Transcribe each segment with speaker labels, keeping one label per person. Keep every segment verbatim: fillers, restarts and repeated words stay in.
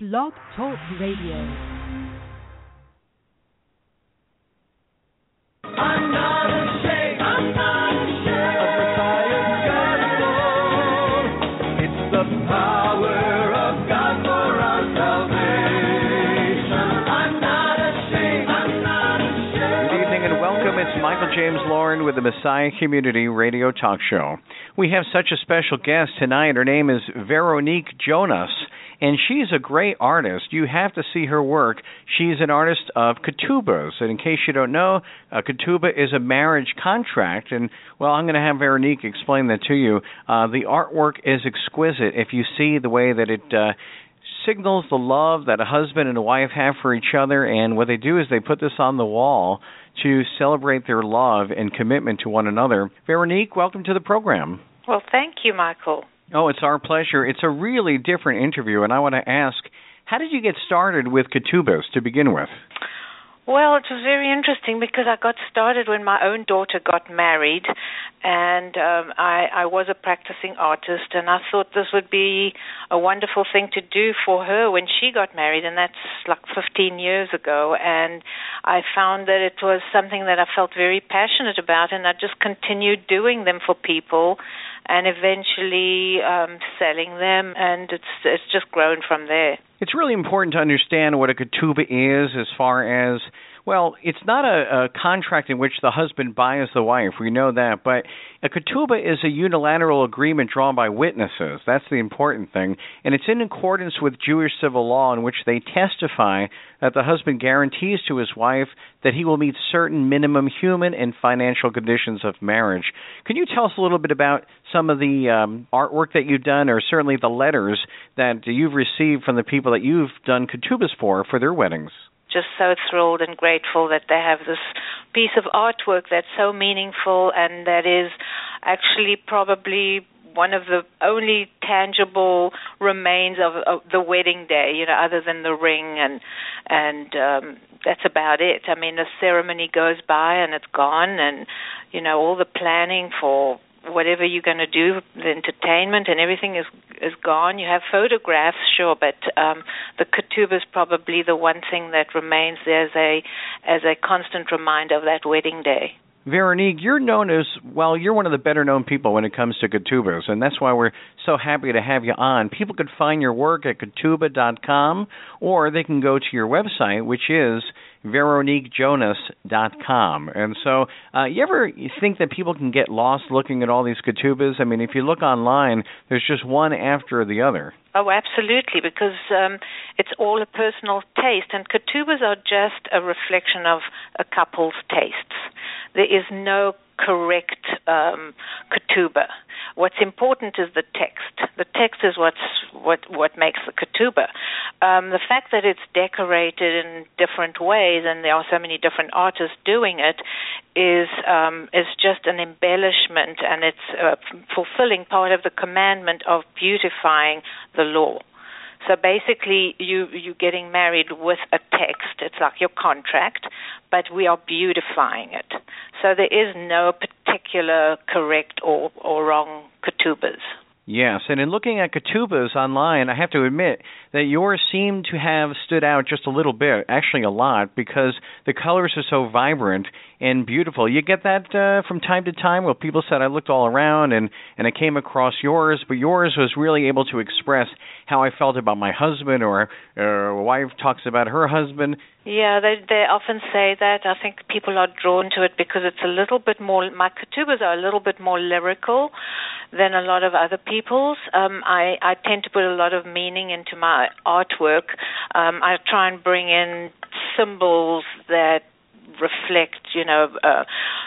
Speaker 1: Blog Talk Radio.
Speaker 2: I'm not ashamed, I'm not ashamed of Messiah's gospel. It's the power of God for our salvation. I'm not ashamed, I'm not ashamed.
Speaker 3: Good evening and welcome. It's Michael James Lauren with the Messiah Community Radio Talk Show. We have such a special guest tonight. Her name is Veronique Jonas, and she's a great artist. You have to see her work. She's an artist of ketubas. And in case you don't know, a ketubah is a marriage contract. And, well, I'm going to have Veronique explain that to you. Uh, the artwork is exquisite. If you see the way that it uh, signals the love that a husband and a wife have for each other, and what they do is they put this on the wall to celebrate their love and commitment to one another. Veronique, welcome to the program.
Speaker 4: Well, thank you, Michael.
Speaker 3: Oh, it's our pleasure. It's a really different interview, and I want to ask, how did you get started with ketubas to begin with?
Speaker 4: Well, it was very interesting because I got started when my own daughter got married, and um, I, I was a practicing artist, and I thought this would be a wonderful thing to do for her when she got married, and that's like fifteen years ago, and I found that it was something that I felt very passionate about, and I just continued doing them for people and eventually um, selling them, and it's it's just grown from there.
Speaker 3: It's really important to understand what a ketubah is as far as, well, it's not a, a contract in which the husband buys the wife. We know that. But a ketubah is a unilateral agreement drawn by witnesses. That's the important thing. And it's in accordance with Jewish civil law in which they testify that the husband guarantees to his wife that he will meet certain minimum human and financial conditions of marriage. Can you tell us a little bit about some of the um, artwork that you've done, or certainly the letters that you've received from the people that you've done ketubahs for, for their weddings?
Speaker 4: Just so thrilled and grateful that they have this piece of artwork that's so meaningful and that is actually probably one of the only tangible remains of, of the wedding day, you know, other than the ring, and and um, that's about it. I mean, the ceremony goes by and it's gone, and, you know, all the planning for whatever you're going to do, the entertainment and everything is is gone. You have photographs, sure, but um, the ketubah is probably the one thing that remains there as a as a constant reminder of that wedding day.
Speaker 3: Veronique, you're known as, well, you're one of the better-known people when it comes to ketubahs, and that's why we're so happy to have you on. People can find your work at ketubah dot com, or they can go to your website, which is veronique jonas dot com. And so, uh, you ever think that people can get lost looking at all these ketubahs? I mean, if you look online, there's just one after the other.
Speaker 4: Oh, absolutely, because um, it's all a personal taste, and ketubahs are just a reflection of a couple's tastes. There is no correct um, ketubah. What's important is the text. The text is what's what what makes the ketubah. Um, the fact that it's decorated in different ways, and there are so many different artists doing it, is um, is just an embellishment, and it's uh, fulfilling part of the commandment of beautifying the law. So basically, you, you're getting married with a text. It's like your contract, but we are beautifying it. So there is no particular correct or, or wrong ketubahs.
Speaker 3: Yes, and in looking at ketubahs online, I have to admit that yours seem to have stood out just a little bit, actually a lot, because the colors are so vibrant and beautiful. You get that uh, from time to time? Well, people said I looked all around and, and I came across yours, but yours was really able to express how I felt about my husband, or, or a wife talks about her husband.
Speaker 4: Yeah, they they often say that. I think people are drawn to it because it's a little bit more, my ketubahs are a little bit more lyrical than a lot of other people's. Um, I, I tend to put a lot of meaning into my artwork. Um, I try and bring in symbols that reflect, you know, uh,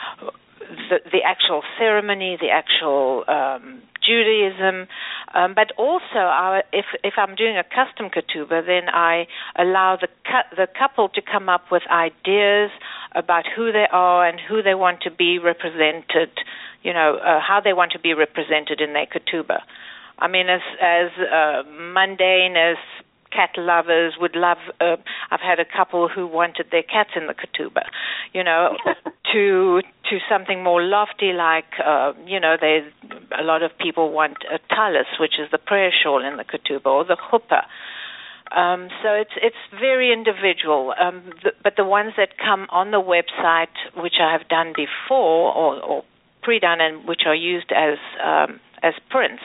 Speaker 4: the, the actual ceremony, the actual um, Judaism, um, but also our, if if I'm doing a custom ketubah, then I allow the cu- the couple to come up with ideas about who they are and who they want to be represented, you know, uh, how they want to be represented in their ketubah. I mean, as as uh, mundane as cat lovers would love, uh, I've had a couple who wanted their cats in the ketubah, you know, to to something more lofty like, uh, you know, they a lot of people want a tallis, which is the prayer shawl in the ketubah, or the chuppah. Um, so it's it's very individual. Um, th- but the ones that come on the website, which I have done before or, or pre-done, and which are used as um, as prints,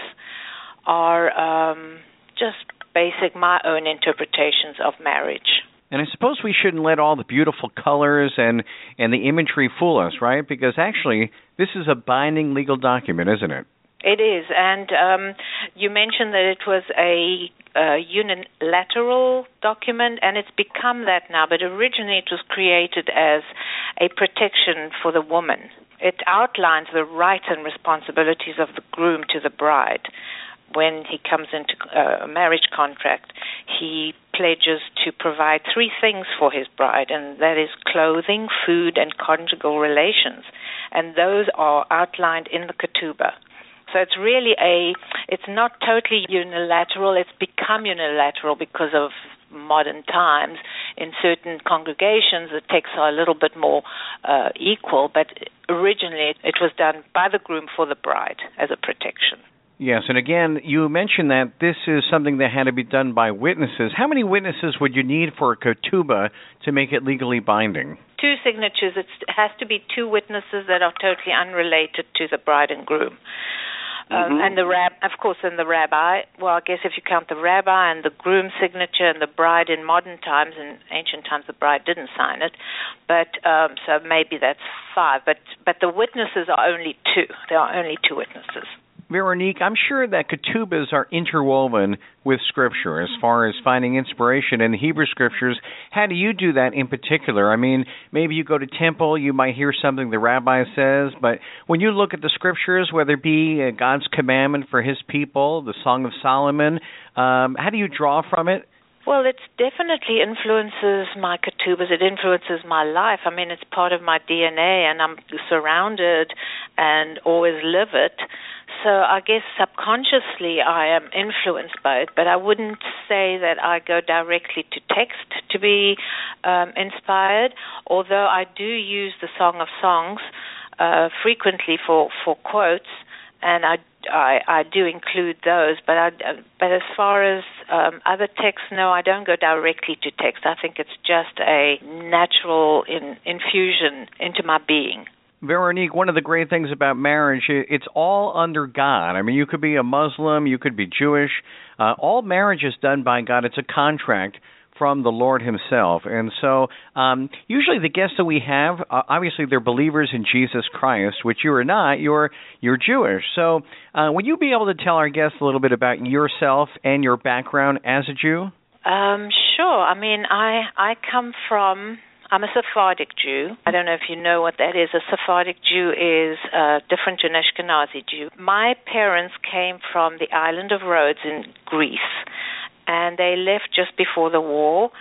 Speaker 4: are um, just basic my own interpretations of marriage.
Speaker 3: And I suppose we shouldn't let all the beautiful colors and, and the imagery fool us, right? Because actually, this is a binding legal document, isn't it?
Speaker 4: It is. And um, you mentioned that it was a, a unilateral document, and it's become that now. But originally it was created as a protection for the woman. It outlines the rights and responsibilities of the groom to the bride. When he comes into a marriage contract, he pledges to provide three things for his bride, and that is clothing, food, and conjugal relations. And those are outlined in the ketubah. So it's really a, it's not totally unilateral. It's become unilateral because of modern times. In certain congregations, the texts are a little bit more uh, equal, but originally it was done by the groom for the bride as a protection.
Speaker 3: Yes, and again, you mentioned that this is something that had to be done by witnesses. How many witnesses would you need for a ketubah to make it legally binding?
Speaker 4: Two signatures. It's, it has to be two witnesses that are totally unrelated to the bride and groom.
Speaker 1: Mm-hmm.
Speaker 4: Um, and the rab, of course, and the rabbi. Well, I guess if you count the rabbi and the groom's signature and the bride in modern times, in ancient times the bride didn't sign it, but um, so maybe that's five. But but the witnesses are only two. There are only two witnesses.
Speaker 3: Veronique, I'm sure that ketubahs are interwoven with Scripture as far as finding inspiration in the Hebrew Scriptures. How do you do that in particular? I mean, maybe you go to temple, you might hear something the rabbi says, but when you look at the Scriptures, whether it be God's commandment for His people, the Song of Solomon, um, how do you draw from it?
Speaker 4: Well, it definitely influences my ketubahs. It influences my life. I mean, it's part of my D N A, and I'm surrounded and always live it. So I guess subconsciously I am influenced by it, but I wouldn't say that I go directly to text to be um, inspired, although I do use the Song of Songs uh, frequently for, for quotes, and I, I, I do include those. But I, but as far as um, other texts, no, I don't go directly to text. I think it's just a natural in, infusion into my being.
Speaker 3: Veronique, one of the great things about marriage, it's all under God. I mean, you could be a Muslim, you could be Jewish. Uh, all marriage is done by God. It's a contract from the Lord Himself. And so um, usually the guests that we have, uh, obviously they're believers in Jesus Christ, which you are not. You're you're Jewish. So uh, would you be able to tell our guests a little bit about yourself and your background as a Jew?
Speaker 4: Um, sure. I mean, I I come from... I'm a Sephardic Jew. I don't know if you know what that is. A Sephardic Jew is uh, different to an Ashkenazi Jew. My parents came from the island of Rhodes in Greece, and they left just before the war.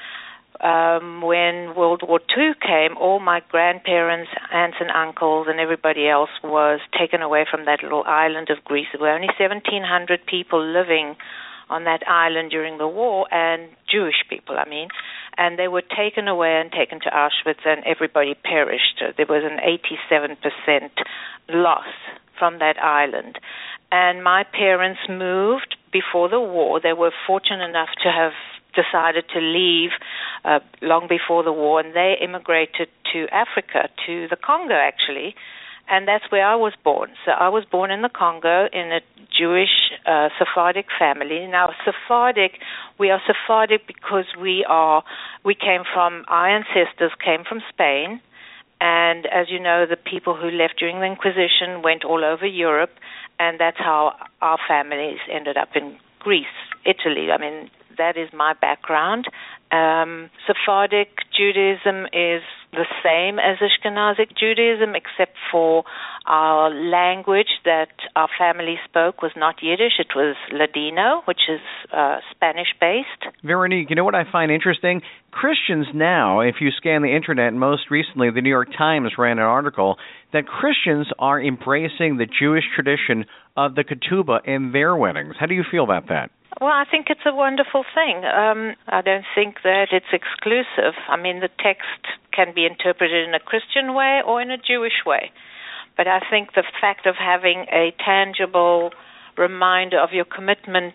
Speaker 4: Um, when World War Two came, all my grandparents, aunts and uncles, and everybody else was taken away from that little island of Greece. There were only seventeen hundred people living on that island during the war, and Jewish people, I mean, and they were taken away and taken to Auschwitz, and everybody perished. There was an eighty-seven percent loss from that island. And my parents moved before the war. They were fortunate enough to have decided to leave uh, long before the war, and they immigrated to Africa, to the Congo, actually. And that's where I was born. So I was born in the Congo in a Jewish uh, Sephardic family. Now, Sephardic, we are Sephardic because we are, we came from, our ancestors came from Spain. And as you know, the people who left during the Inquisition went all over Europe. And that's how our families ended up in Greece, Italy. I mean, that is my background. Um, Sephardic Judaism is the same as Ashkenazic Judaism, except for our language that our family spoke was not Yiddish. It was Ladino, which is uh, Spanish-based.
Speaker 3: Veronique, you know what I find interesting? Christians now, if you scan the Internet, and most recently the New York Times ran an article, that Christians are embracing the Jewish tradition of the ketubah in their weddings. How do you feel about that?
Speaker 4: Well, I think it's a wonderful thing. Um, I don't think that it's exclusive. I mean, the text can be interpreted in a Christian way or in a Jewish way. But I think the fact of having a tangible reminder of your commitment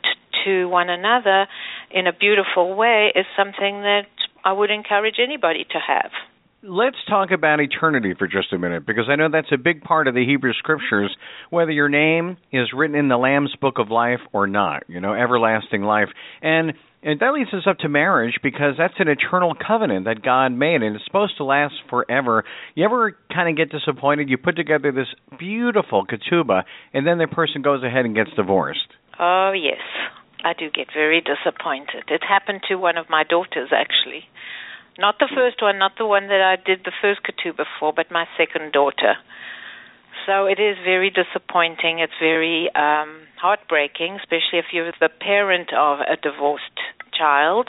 Speaker 4: to one another in a beautiful way is something that I would encourage anybody to have.
Speaker 3: Let's talk about eternity for just a minute, because I know that's a big part of the Hebrew Scriptures, whether your name is written in the Lamb's Book of Life or not, you know, everlasting life. And, and that leads us up to marriage, because that's an eternal covenant that God made, and it's supposed to last forever. You ever kind of get disappointed? You put together this beautiful ketubah, and then the person goes ahead and gets divorced.
Speaker 4: Oh, yes. I do get very disappointed. It happened to one of my daughters, actually. Not the first one, not the one that I did the first ketubah for, but my second daughter. So it is very disappointing. It's very um, heartbreaking, especially if you're the parent of a divorced child.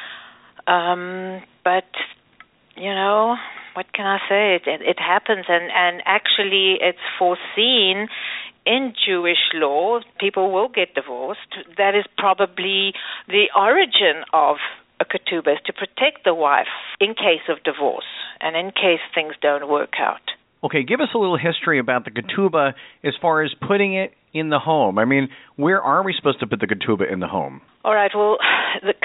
Speaker 4: Um, but, you know, what can I say? It, it, it happens, and, and actually it's foreseen in Jewish law. People will get divorced. That is probably the origin of a ketubah, is to protect the wife in case of divorce and in case things don't work out.
Speaker 3: Okay, give us a little history about the ketubah as far as putting it in the home. I mean, where are we supposed to put the ketubah in the home?
Speaker 4: All right, well, the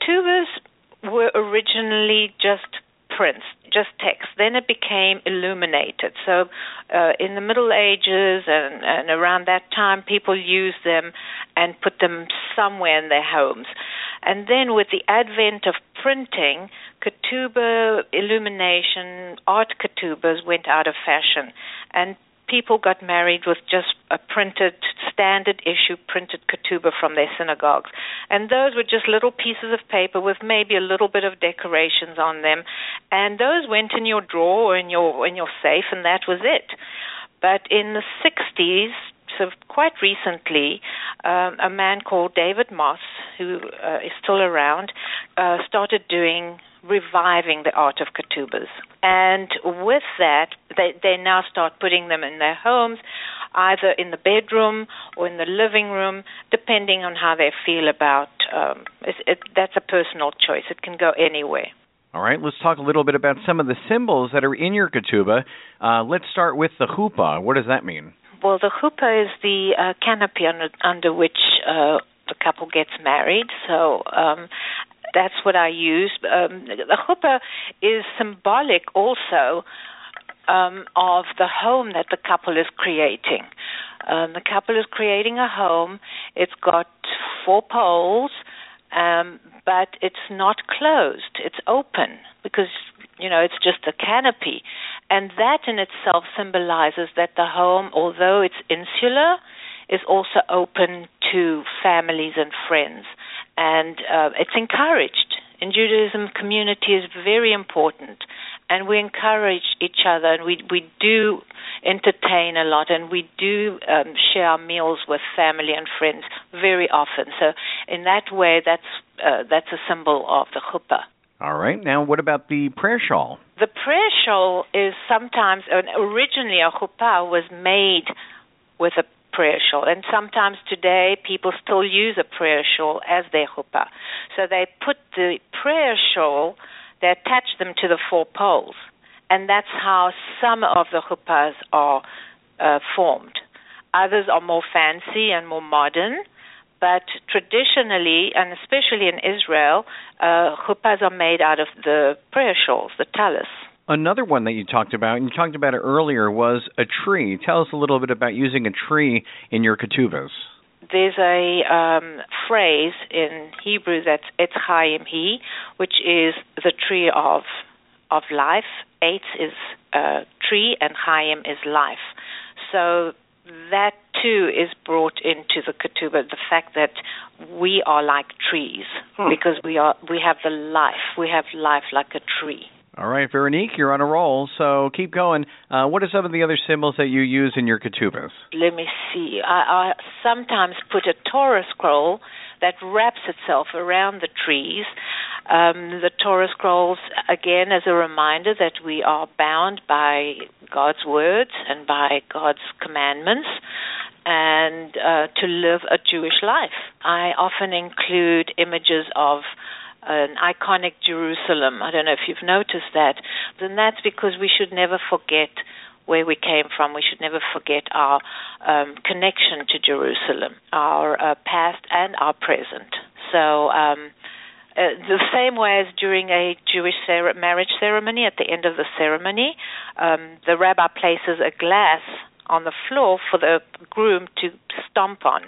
Speaker 4: ketubahs were originally just prints, just text. Then it became illuminated. So uh, in the Middle Ages and, and around that time, people used them and put them somewhere in their homes. And then with the advent of printing, ketubah illumination, art ketubahs went out of fashion. And people got married with just a printed, standard issue printed ketubah from their synagogues. And those were just little pieces of paper with maybe a little bit of decorations on them. And those went in your drawer or in your, in your safe, and that was it. But in the sixties, so quite recently, um, a man called David Moss, who uh, is still around, uh, started doing, reviving the art of ketubahs. And with that, they, they now start putting them in their homes, either in the bedroom or in the living room, depending on how they feel about um, it, it, that's a personal choice. It can go anywhere.
Speaker 3: All right, let's talk a little bit about some of the symbols that are in your ketubah. Uh, let's start with the chuppah. What does that mean?
Speaker 4: Well, the chuppah is the uh, canopy under, under which uh, the couple gets married. So um, that's what I use. Um, the chuppah is symbolic also um, of the home that the couple is creating. Um, the couple is creating a home. It's got four poles, um, but it's not closed. It's open because, you know, it's just a canopy. And that in itself symbolizes that the home, although it's insular, is also open to families and friends. And uh, it's encouraged. In Judaism, community is very important. And we encourage each other, and we, we do entertain a lot, and we do um, share our meals with family and friends very often. So in that way, that's uh, that's a symbol of the chuppah.
Speaker 3: All right. Now, what about the prayer shawl?
Speaker 4: The prayer shawl is sometimes, uh, originally a chuppah was made with a prayer shawl, and sometimes today people still use a prayer shawl as their chuppah. So they put the prayer shawl, they attach them to the four poles, and that's how some of the chuppahs are uh, formed. Others are more fancy and more modern, but traditionally, and especially in Israel, uh, chuppahs are made out of the prayer shawls, the tallis.
Speaker 3: Another one that you talked about, and you talked about it earlier, was a tree. Tell us a little bit about using a tree in your ketubahs.
Speaker 4: There's a um, phrase in Hebrew that's Etz Chaim Hi, which is the tree of of life. Eitz is uh, tree, and Chaim is life. So that too is brought into the ketubah, the fact that we are like trees, hmm. because we are we have the life. We have life like a tree.
Speaker 3: All right, Veronique, you're on a roll, so keep going. Uh, what are some of the other symbols that you use in your ketubahs?
Speaker 4: Let me see. I, I sometimes put a Torah scroll that wraps itself around the trees. Um, the Torah scrolls, again, as a reminder that we are bound by God's words and by God's commandments, and uh, to live a Jewish life. I often include images of an iconic Jerusalem. I don't know if you've noticed that. Then that's because we should never forget where we came from. We should never forget our um, connection to Jerusalem, our uh, past and our present. So um, uh, the same way as during a Jewish cer- marriage ceremony, at the end of the ceremony, um, the rabbi places a glass on the floor for the groom to stomp on.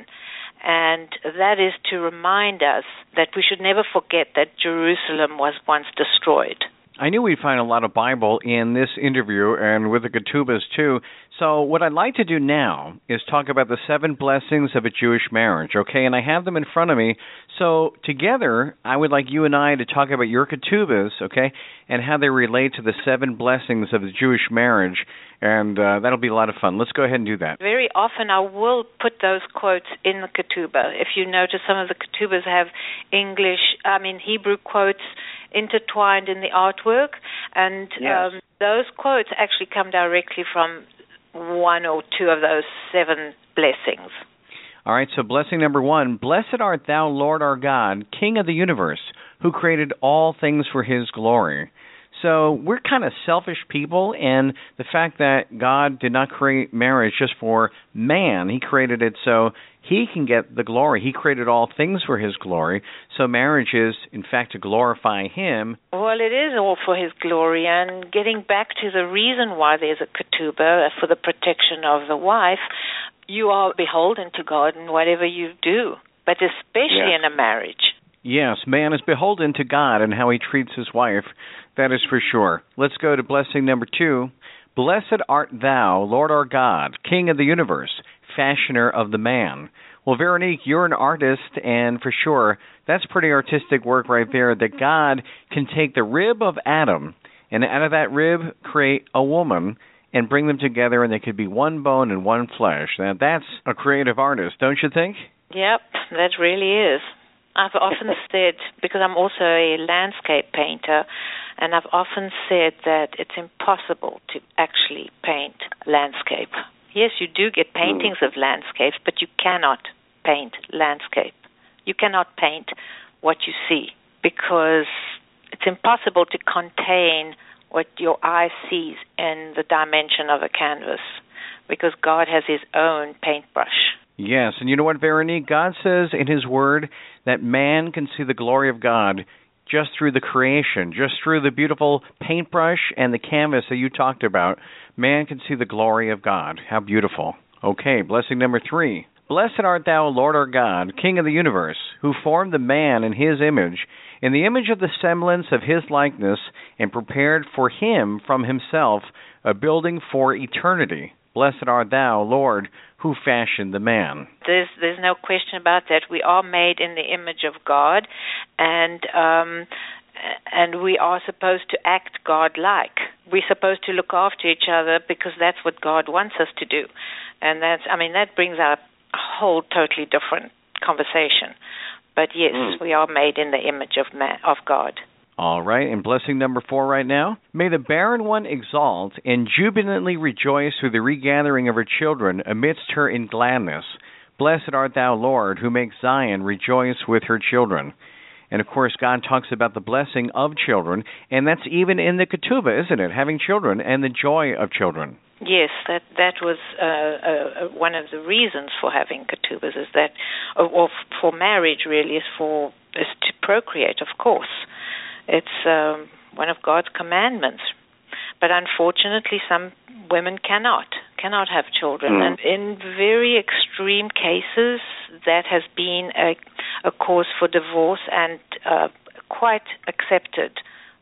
Speaker 4: And that is to remind us that we should never forget that Jerusalem was once destroyed.
Speaker 3: I knew we'd find a lot of Bible in this interview and with the ketubas too. So what I'd like to do now is talk about the seven blessings of a Jewish marriage, okay? And I have them in front of me. So together, I would like you and I to talk about your ketubas, okay, and how they relate to the seven blessings of the Jewish marriage. And uh, that'll be a lot of fun. Let's go ahead and do that.
Speaker 4: Very often I will put those quotes in the ketubah. If you notice, some of the ketubas have English, I mean Hebrew quotes intertwined in the artwork, and
Speaker 3: yes.
Speaker 4: um, those quotes actually come directly from one or two of those seven blessings.
Speaker 3: All right, so blessing number one, blessed art thou, Lord our God, King of the universe, who created all things for his glory. So we're kind of selfish people, and the fact that God did not create marriage just for man, he created it so he can get the glory. He created all things for his glory, so marriage is, in fact, to glorify him.
Speaker 4: Well, it is all for his glory, and getting back to the reason why there's a ketubah, for the protection of the wife, you are beholden to God in whatever you do, but especially
Speaker 3: yes.
Speaker 4: in a marriage.
Speaker 3: Yes, man is beholden to God and how he treats his wife. That is for sure. Let's go to blessing number two. Blessed art thou, Lord our God, King of the universe, fashioner of the man. Well, Veronique, you're an artist, and for sure, that's pretty artistic work right there, that God can take the rib of Adam, and out of that rib, create a woman, and bring them together, and they could be one bone and one flesh. Now, that's a creative artist, don't you think?
Speaker 4: Yep, that really is. I've often said, because I'm also a landscape painter, and I've often said that it's impossible to actually paint landscape. Yes, you do get paintings of landscapes, but you cannot paint landscape. You cannot paint what you see, because it's impossible to contain what your eye sees in the dimension of a canvas, because God has his own paintbrush.
Speaker 3: Yes, and you know what, Veronique? God says in his word that man can see the glory of God just through the creation, just through the beautiful paintbrush and the canvas that you talked about. Man can see the glory of God. How beautiful. Okay, blessing number three. Blessed art thou, Lord our God, King of the universe, who formed the man in his image, in the image of the semblance of his likeness, and prepared for him from himself a building for eternity. Blessed art thou, Lord, who fashioned the man.
Speaker 4: There's there's no question about that. We are made in the image of God, and um, and we are supposed to act God-like. We're supposed to look after each other because that's what God wants us to do, and that's I mean that brings out a whole totally different conversation. But yes, mm. we are made in the image of man, of God.
Speaker 3: All right, and blessing number four right now. May the barren one exalt and jubilantly rejoice through the regathering of her children amidst her in gladness. Blessed art thou, Lord, who makes Zion rejoice with her children. And, of course, God talks about the blessing of children, and that's even in the ketubah, isn't it? Having children and the joy of children.
Speaker 4: Yes, that that was uh, uh, one of the reasons for having ketubahs, is that, or, or for marriage really, is for is to procreate, of course. It's um, one of God's commandments. But unfortunately, some women cannot, cannot have children. Mm. And in very extreme cases, that has been a, a cause for divorce and uh, quite accepted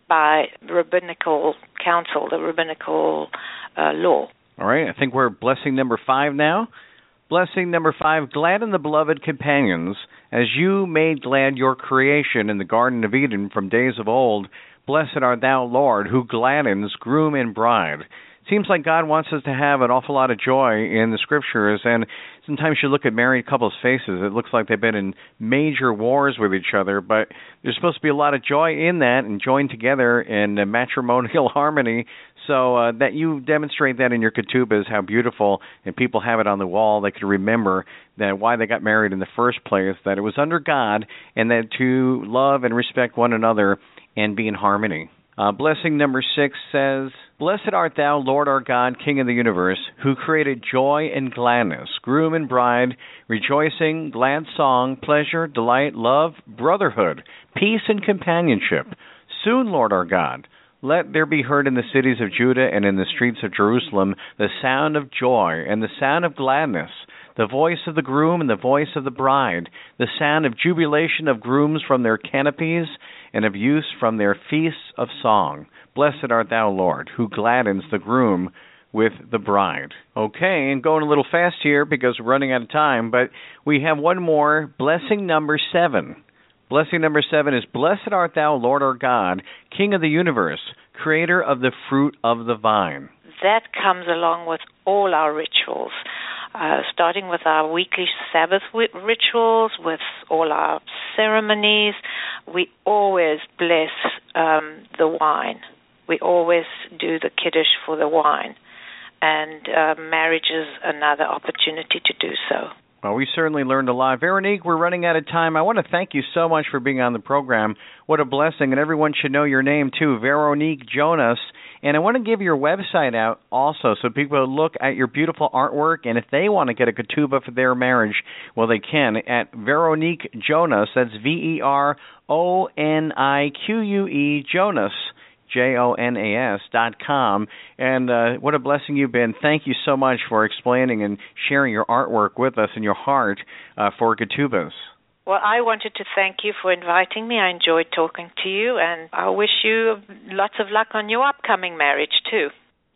Speaker 4: by rabbinical council, the rabbinical uh, law.
Speaker 3: All right, I think we're blessing number five now. Blessing number five, glad in the beloved companions, as you made glad your creation in the Garden of Eden from days of old. Blessed art thou, Lord, who gladdens groom and bride. Seems like God wants us to have an awful lot of joy in the Scriptures, and sometimes you look at married couples' faces, it looks like they've been in major wars with each other, but there's supposed to be a lot of joy in that and joined together in uh, matrimonial harmony, so uh, that you demonstrate that in your ketubahs, how beautiful, and people have it on the wall. They can remember that why they got married in the first place, that it was under God, and that to love and respect one another and be in harmony. Uh, blessing number six says, Blessed art thou, Lord our God, King of the universe, who created joy and gladness, groom and bride, rejoicing, glad song, pleasure, delight, love, brotherhood, peace and companionship. Soon, Lord our God, let there be heard in the cities of Judah and in the streets of Jerusalem the sound of joy and the sound of gladness, the voice of the groom and the voice of the bride, the sound of jubilation of grooms from their canopies and of youths from their feasts of song. Blessed art thou, Lord, who gladdens the groom with the bride. Okay, and going a little fast here because we're running out of time, but we have one more, blessing number seven. Blessing number seven is, Blessed art thou, Lord our God, King of the universe, creator of the fruit of the vine.
Speaker 4: That comes along with all our rituals. Uh, starting with our weekly Sabbath rituals, with all our ceremonies, we always bless um, the wine. We always do the kiddush for the wine. And uh, marriage is another opportunity to do so.
Speaker 3: Well, we certainly learned a lot. Veronique, we're running out of time. I want to thank you so much for being on the program. What a blessing. And everyone should know your name, too, Veronique Jonas. And I want to give your website out also so people look at your beautiful artwork. And if they want to get a ketubah for their marriage, well, they can at Veronique Jonas. That's V E R O N I Q U E Jonas, J O N A S dot com. And uh, what a blessing you've been. Thank you so much for explaining and sharing your artwork with us and your heart uh, for ketubahs.
Speaker 4: Well, I wanted to thank you for inviting me. I enjoyed talking to you, and I wish you lots of luck on your upcoming marriage, too.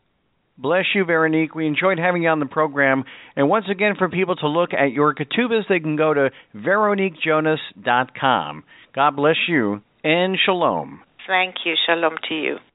Speaker 3: Bless you, Veronique. We enjoyed having you on the program. And once again, for people to look at your ketubahs, they can go to Veronique Jonas dot com. God bless you, and shalom.
Speaker 4: Thank you. Shalom to you.